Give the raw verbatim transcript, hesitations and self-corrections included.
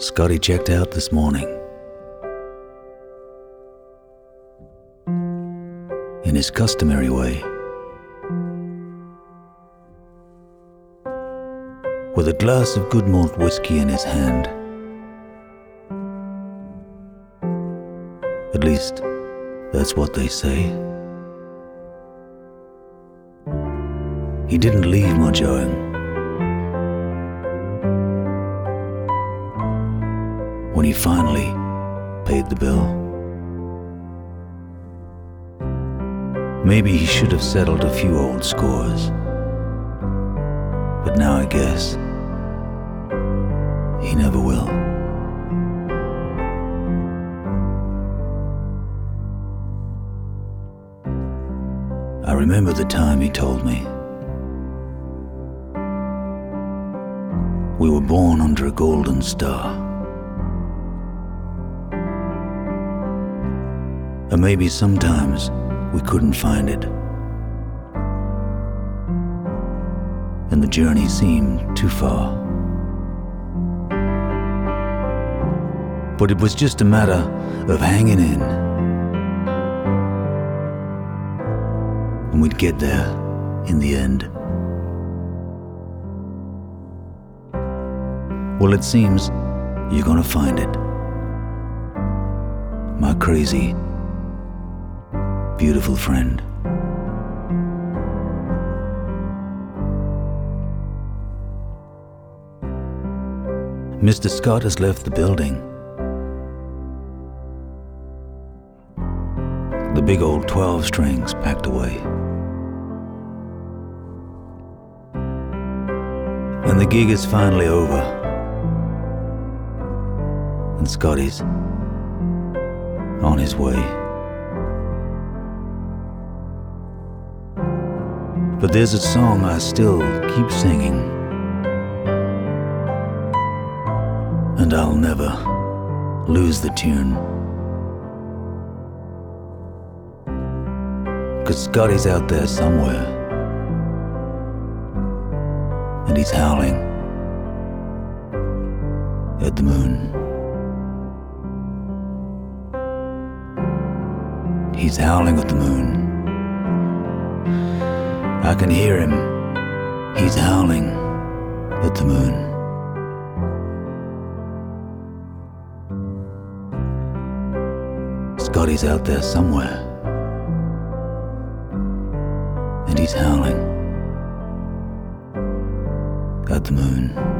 Scotty checked out this morning. In his customary way. With a glass of good malt whiskey in his hand. At least, that's what they say. He didn't leave much owing. When he finally paid the bill. Maybe he should have settled a few old scores. But now I guess he never will. I remember the time he told me. We were born under a golden star. And maybe sometimes we couldn't find it. And the journey seemed too far. But it was just a matter of hanging in. And we'd get there in the end. Well, it seems you're gonna find it. My crazy, beautiful friend. Mister Scott has left the building. The big old twelve strings packed away. And the gig is finally over. And Scotty's on his way. But there's a song I still keep singing, and I'll never lose the tune. 'Cause Scotty's out there somewhere, and he's howling at the moon. He's howling at the moon. I can hear him. He's howling at the moon. Scotty's out there somewhere, and he's howling at the moon.